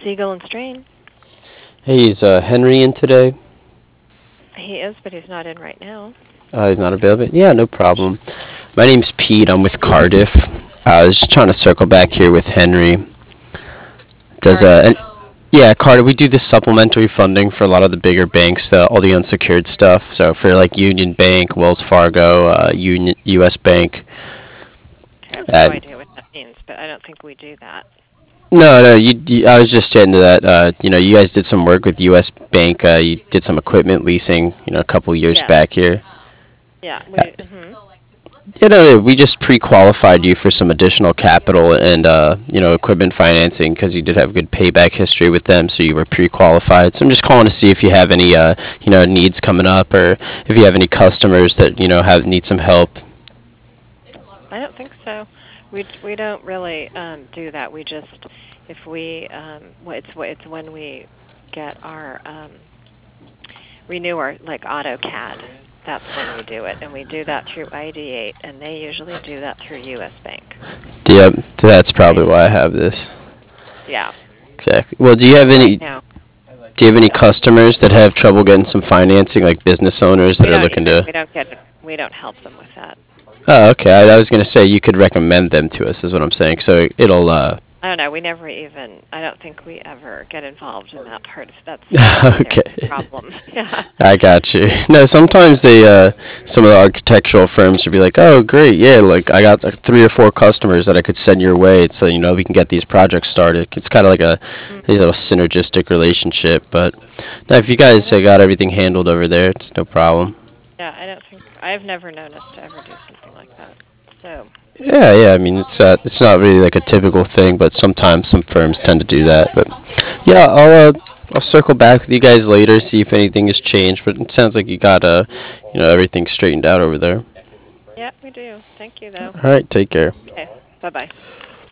Siegel and Strain. Hey, is Henry in today? He is, but he's not in right now. He's not available. Yeah, no problem. My name's Pete. I'm with Cardiff. I was just trying to circle back here with Henry. Does Cardiff. yeah, Cardiff. We do this supplementary funding for a lot of the bigger banks, all the unsecured stuff. So for like Union Bank, Wells Fargo, Union, U.S. Bank. I have no Uh, idea what that means, but I don't think we do that. no, no. I was just getting to that. You guys did some work with U.S. Bank. You did some equipment leasing. A couple years Yes. back here. Yeah. Uh, Mhm. We just pre-qualified you for some additional capital and equipment financing because you did have good payback history with them, so you were pre-qualified. So I'm just calling to see if you have any needs coming up, or if you have any customers that have need some help. I don't think so. We don't really do that. We just if we it's when we get our renew our like AutoCAD. That's when we do it, and we do that through ID8, and they usually do that through U.S. Bank. Yep, that's Right. probably why I have this. Yeah. Exactly. Well, So right now, do you have any customers that have trouble getting some financing, like business owners that we are don't looking even to? we don't help them with that. Oh, okay. I was gonna say you could recommend them to us, is what I'm saying. So it'll. I don't know. We never even. I don't think we ever get involved in that part. That's their Okay. problem. Yeah. I got you. No, sometimes some of the architectural firms would be like, "Oh, great, yeah, like I got like 3 or 4 customers that I could send your way, so we can get these projects started." It's kind of like a, Mhm. synergistic relationship. But no, if you guys got everything handled over there, it's no problem. Yeah. I don't think I've never known us to ever do something like that. So Yeah, yeah. I mean, it's not really like a typical thing, but sometimes some firms tend to do that. But yeah, I'll circle back with you guys later, see if anything has changed. But it sounds like you got everything straightened out over there. yeah, we do. Thank you though. All right, take care. Okay. Bye bye.